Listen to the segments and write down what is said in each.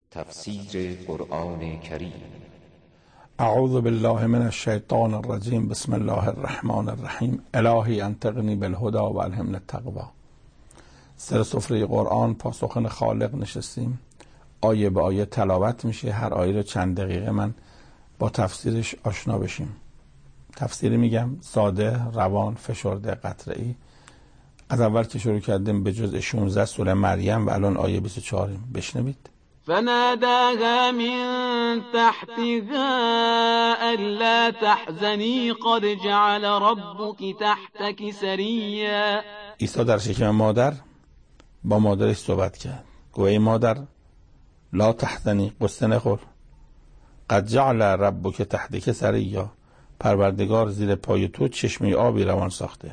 تفسیر قرآن کریم. اعوذ بالله من الشیطان الرجیم. بسم الله الرحمن الرحیم. الهی انطقنی بالهدی و الهمنی التقوی. سر سفره قرآن پاسخن خالق نشستیم، آیه به آیه تلاوت میشه. هر آیه رو چند دقیقه من با تفسیرش آشنا بشیم. تفسیر میگم ساده، روان، فشرده، قطره‌ای. از اول که شروع کردیم به جزء 16 سوره مریم و الان آیه 24 بشنوید. فناداها من تحتها ألا تحزني قد جعل ربك تحتك سريا. عیسی در شکم مادر با مادرش صحبت کرد. گویا ای مادر، لا تحزنی، قصه نخور، قد جعل ربک تحتک سریا، پروردگار زیر پای تو چشمه آبی روان ساخته.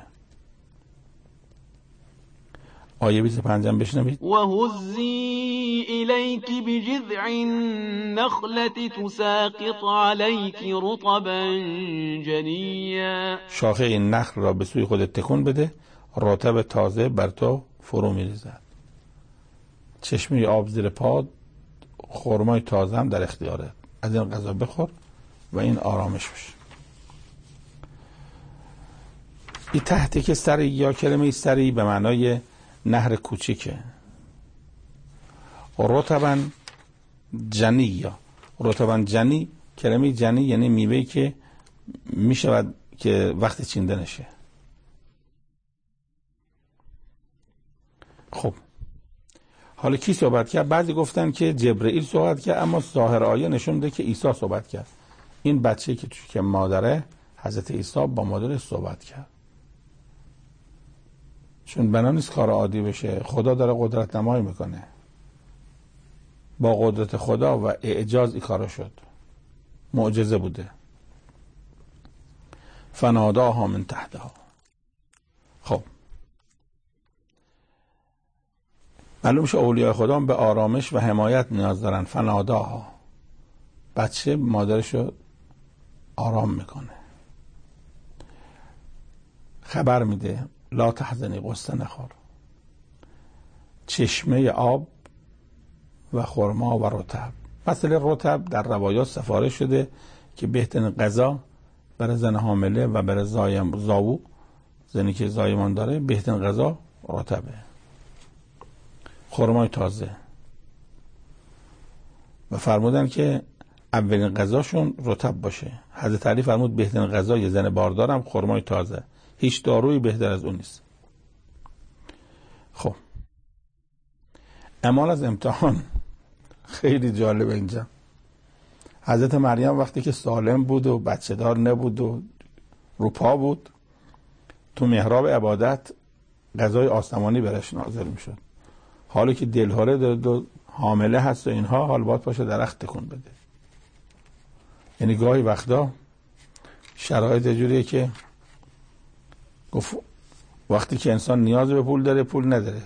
آیه 25 بشنوید. و هزی الیک بجذع النخلة تساقط علیک رطبا جنیا. شاخه این نخل را به سوی خودت تکون بده، رطب تازه بر تو فرو میریزد. چشمه آب زیر پا، خرمای تازه هم در اختیارت. از این غذا بخور و این آرامش بشه. این تحتک سری یا کلمه سری به معنای نهر کوچیکه. رطبا جنی، یا رطبا جنی، کلمه جنی یعنی میوهی که میشود که وقت چینده نشه. خب حالا کی صحبت کرد؟ بعضی گفتن که جبرئیل صحبت کرد، اما ظاهر آیه نشون میده که عیسی صحبت کرد. این بچه‌ای که توی که مادره، حضرت عیسی با مادرش صحبت کرد. چون بنا نیست کار عادی بشه. خدا داره قدرت نمایی میکنه. با قدرت خدا و اعجاز این کارا شد. معجزه بوده. فناداها من تحتها. خب معلوم شه اولیاء خدا به آرامش و حمایت نیاز دارن. فناداها، بچه مادرشو آرام میکنه، خبر میده لا تحزنی، قصه نخور. چشمه آب و خرما و رطب. مثلا رطب در روایات سفارش شده که بهترین غذا برای زن حامله و برای زاوو، زنی که زایمان داره، بهترین غذا رطبه، خرمای تازه. و فرمودن که اولین غذاشون رطب باشه. حضرت علی فرمود بهترین غذای زن باردارم خرمای تازه، هیچ دارویی بهتر از اون نیست. خب امان از امتحان خیلی جالب. اینجا حضرت مریم وقتی که سالم بود و بچه دار نبود و رو پا بود، تو محراب عبادت غذای آسمانی برش نازل میشد. حالا که دلهاره داره و حامله هست و اینها، حال باید پاشه درخت تکون بده. یعنی گاهی وقتا شرایط جوریه که گفت وقتی که انسان نیاز به پول داره پول نداره،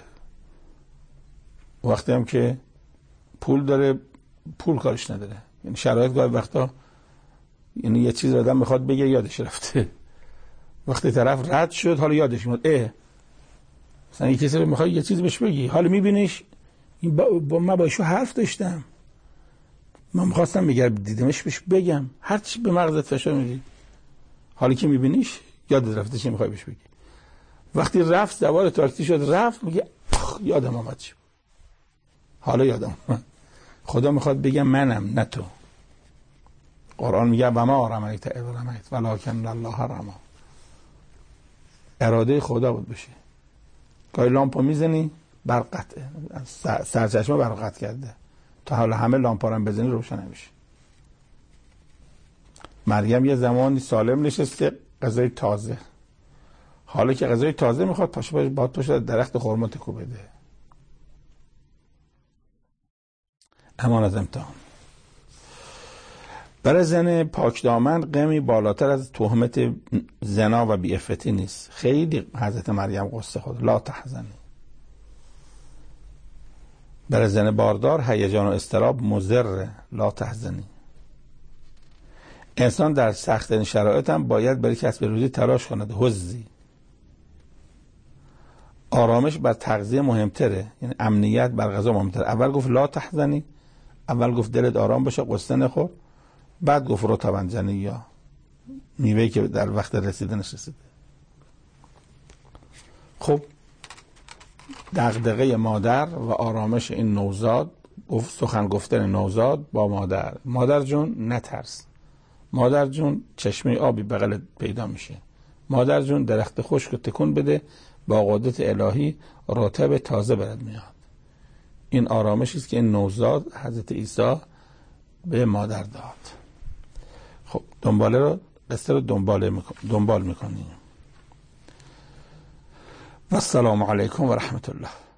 وقتی هم که پول داره پول کارش نداره. یعنی شرایط گاهی وقتا، یعنی یه چیز آدم میخواد بگه یادش رفته، وقتی طرف رد شد حالا یادش میاد. مثلا یه کسی رو میخوای یه چیز بهش بگی، حالا میبینیش من با ایشو حرف داشتم، من میخواستم دیدمش بهش بگم، هر چی به مغزت فشار میدی، حالا که میبینیش یادت رفته چی میخوای بهش بگی. وقتی رفت سوار تاکسی شد رفت، میگه یادم آمد چی، حالا یادم آمد. خدا میخواد بگم منم نه تو. قرآن میگه و ما رمیت اذ رمیت ولکن الله رمی. اراده خدا بود بشه. گاهی لامپو میزنی برق قطعه، سرچشمه برق قطع کرده، تا حالا همه لامپا رو بزنی روشن نمیشه. مریم یه زمانی سالم نشسته، غذای تازه. حالا که غذای تازه میخواد، پاشه درخت خرما تکو بده. امان از امتحان. برای زن پاکدامن غمی بالاتر از تهمت زنا و بی‌عفتی نیست. خیلی حضرت مریم قصه خود لا تحزنی. برای زن باردار هیجان و اضطراب مضر، لا تحزنی. انسان در سخت‌ترین شرایط هم باید برای کسب روزی تلاش کند. حزی. آرامش بر تغذیه مهمتره، یعنی امنیت بر غذا مهمتره. اول گفت لا تحزنی، اول گفت دلت آرام باشه، قصه نخور، بعد گفت رطبا جنیا، میوه‌ای که در وقت رسیدنش رسیده. خب دغدغه مادر و آرامش این نوزاد، سخن گفتن نوزاد با مادر. مادر جون نترس، مادر جون چشمه آبی بغلت پیدا میشه، مادر جون درخت خشک تکون بده، با قدرت الهی رطب تازه برات میاد. این آرامشی است که این نوزاد حضرت عیسی به مادر داد. خب قصه رو دنبال میکنیم. و السلام علیکم و رحمت الله.